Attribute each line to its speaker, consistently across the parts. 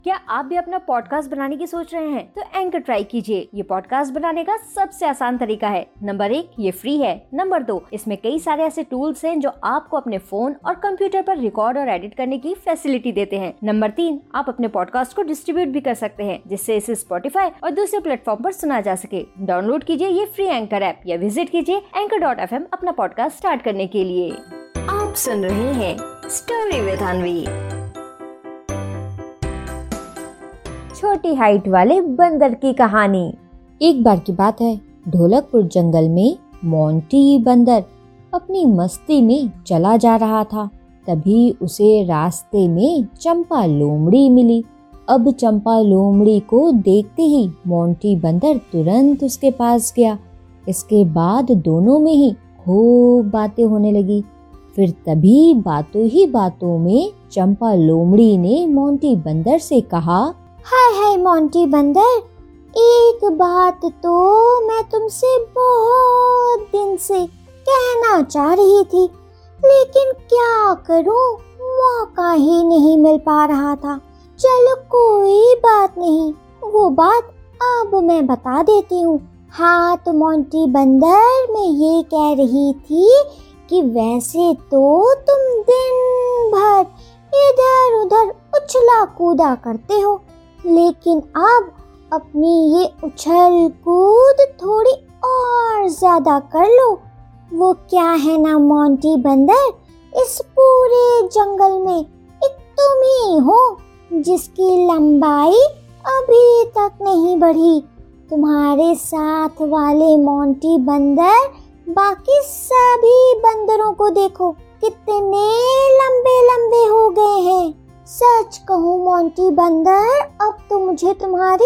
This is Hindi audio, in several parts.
Speaker 1: क्या आप भी अपना पॉडकास्ट बनाने की सोच रहे हैं? तो एंकर ट्राई कीजिए। ये पॉडकास्ट बनाने का सबसे आसान तरीका है। नंबर 1, ये फ्री है। नंबर 2, इसमें कई सारे ऐसे टूल्स हैं जो आपको अपने फोन और कंप्यूटर पर रिकॉर्ड और एडिट करने की फैसिलिटी देते हैं। नंबर 3, आप अपने पॉडकास्ट को डिस्ट्रीब्यूट भी कर सकते हैं, जिससे इसे स्पॉटिफाई और दूसरे प्लेटफॉर्म पर सुना जा सके। डाउनलोड कीजिए ये फ्री एंकर ऐप या विजिट कीजिए anchor.fm अपना पॉडकास्ट स्टार्ट करने के लिए। आप सुन रहे हैं स्टोरी विद अनवी। छोटी हाइट वाले बंदर की कहानी। एक बार की बात है, ढोलकपुर जंगल में मोंटी बंदर अपनी मस्ती में चला जा रहा था। तभी उसे रास्ते में चंपा लोमड़ी मिली। अब चंपा लोमड़ी को देखते ही मोंटी बंदर तुरंत उसके पास गया। इसके बाद दोनों में ही खूब बातें होने लगी। फिर तभी बातों ही बातों में चंपा लोमड़ी ने मोंटी बंदर से कहा,
Speaker 2: हाय हाय मोंटी बंदर, एक बात तो मैं तुमसे बहुत दिन से कहना चाह रही थी, लेकिन क्या करूं, मौका ही नहीं मिल पा रहा था। चलो कोई बात नहीं, वो बात अब मैं बता देती हूँ। हाँ तो मोंटी बंदर, मैं ये कह रही थी कि वैसे तो तुम दिन भर इधर उधर उछला कूदा करते हो, लेकिन अब अपनी ये उछल कूद थोड़ी और ज्यादा कर लो। वो क्या है ना मोंटी बंदर, इस पूरे जंगल में एक तुम ही हो जिसकी लंबाई अभी तक नहीं बढ़ी। तुम्हारे साथ वाले मोंटी बंदर बाकी सभी बंदरों को देखो, कितने लंबे लंबे हो गए हैं। सच कहूँ मोंटी बंदर, अब तो मुझे तुम्हारी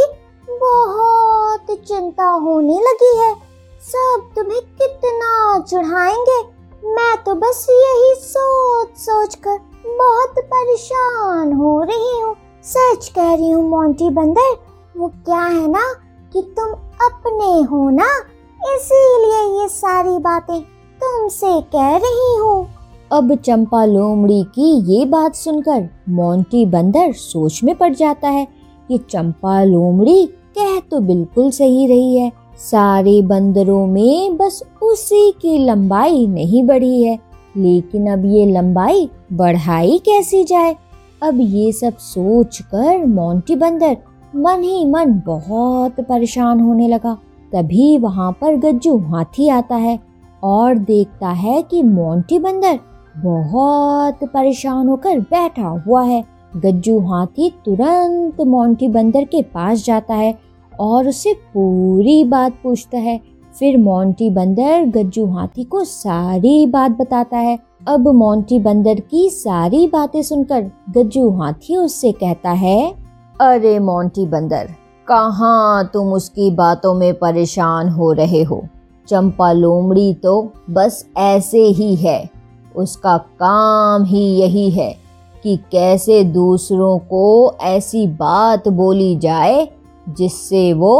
Speaker 2: बहुत चिंता होने लगी है। सब तुम्हें कितना चिढ़ाएंगे। मैं तो बस यही सोच सोच कर बहुत परेशान हो रही हूँ। सच कह रही हूँ मोंटी बंदर, वो क्या है ना कि तुम अपने हो ना, इसीलिए ये सारी बातें तुमसे कह रही हूँ।
Speaker 1: अब चंपा लोमड़ी की ये बात सुनकर मोंटी बंदर सोच में पड़ जाता है कि चंपा लोमड़ी कह तो बिल्कुल सही रही है। सारे बंदरों में बस उसी की लंबाई नहीं बढ़ी है, लेकिन अब ये लंबाई बढ़ाई कैसी जाए। अब ये सब सोचकर मोंटी बंदर मन ही मन बहुत परेशान होने लगा। तभी वहाँ पर गज्जू हाथी आता है और देखता है कि मोंटी बंदर बहुत परेशान होकर बैठा हुआ है। गज्जू हाथी तुरंत मोंटी बंदर के पास जाता है और उसे पूरी बात पूछता है। फिर मोंटी बंदर गज्जू हाथी को सारी बात बताता है। अब मोंटी बंदर की सारी बातें सुनकर गज्जू हाथी उससे कहता है, अरे मोंटी बंदर, कहाँ तुम उसकी बातों में परेशान हो रहे हो। चंपा लोमड़ी तो बस ऐसे ही है, उसका काम ही यही है कि कैसे दूसरों को ऐसी बात बोली जाए जिससे वो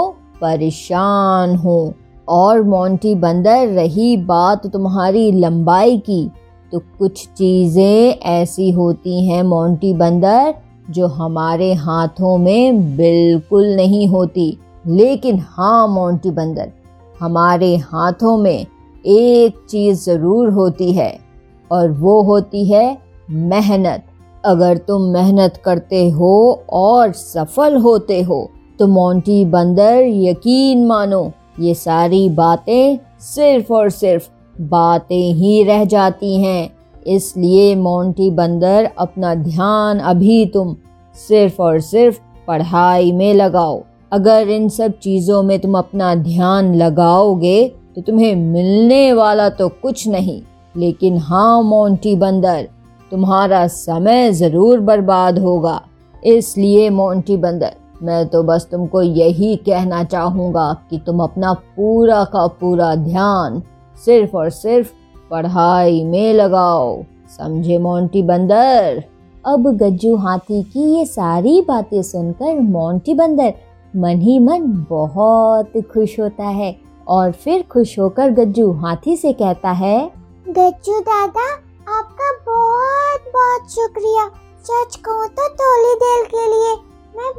Speaker 1: परेशान हो। और मोंटी बंदर, रही बात तुम्हारी लंबाई की, तो कुछ चीजें ऐसी होती हैं मोंटी बंदर जो हमारे हाथों में बिल्कुल नहीं होती। लेकिन हाँ मोंटी बंदर, हमारे हाथों में एक चीज जरूर होती है, और वो होती है मेहनत। अगर तुम मेहनत करते हो और सफल होते हो तो मोंटी बंदर यकीन मानो, ये सारी बातें सिर्फ और सिर्फ बातें ही रह जाती हैं। इसलिए मोंटी बंदर, अपना ध्यान अभी तुम सिर्फ और सिर्फ पढ़ाई में लगाओ। अगर इन सब चीज़ों में तुम अपना ध्यान लगाओगे तो तुम्हें मिलने वाला तो कुछ नहीं, लेकिन हाँ मोंटी बंदर, तुम्हारा समय ज़रूर बर्बाद होगा। इसलिए मोंटी बंदर, मैं तो बस तुमको यही कहना चाहूँगा कि तुम अपना पूरा का पूरा ध्यान सिर्फ और सिर्फ पढ़ाई में लगाओ। समझे मोंटी बंदर? अब गज्जू हाथी की ये सारी बातें सुनकर मोंटी बंदर मन ही मन बहुत खुश होता है और फिर खुश होकर गज्जू हाथी से कहता है,
Speaker 2: गज्जू दादा, आपका बहुत बहुत शुक्रिया। सच कहूँ तो थोड़ी देर के लिए मैं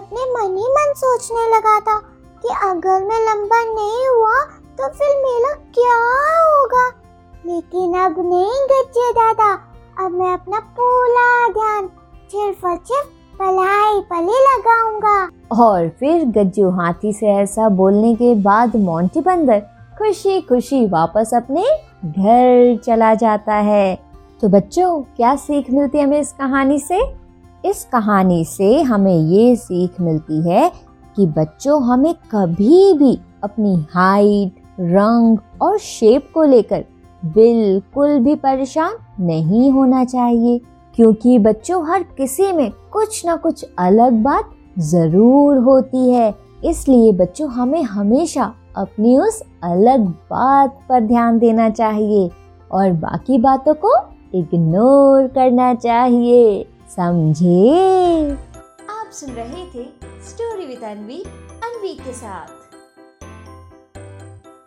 Speaker 2: अपने मन ही मन सोचने लगा था कि अगर मैं लंबा नहीं हुआ तो फिर मेरा क्या होगा। लेकिन अब नहीं गज्जे दादा, अब मैं अपना पूरा ध्यान सिर्फ और सिर्फ पढ़ाई पर ही लगाऊंगा।
Speaker 1: और फिर गज्जू हाथी से ऐसा बोलने के बाद मोंटी बंदर खुशी खुशी वापस अपने घर चला जाता है। तो बच्चों, क्या सीख मिलती है हमें इस कहानी से? इस कहानी से हमें ये सीख मिलती है कि बच्चों, हमें कभी भी अपनी हाइट, रंग और शेप को लेकर बिल्कुल भी परेशान नहीं होना चाहिए, क्योंकि बच्चों हर किसी में कुछ ना कुछ अलग बात जरूर होती है। इसलिए बच्चों, हमें हमेशा अपनी उस अलग बात पर ध्यान देना चाहिए और बाकी बातों को इग्नोर करना चाहिए। समझे?
Speaker 3: आप सुन रहे थे स्टोरी विद अनवी के साथ।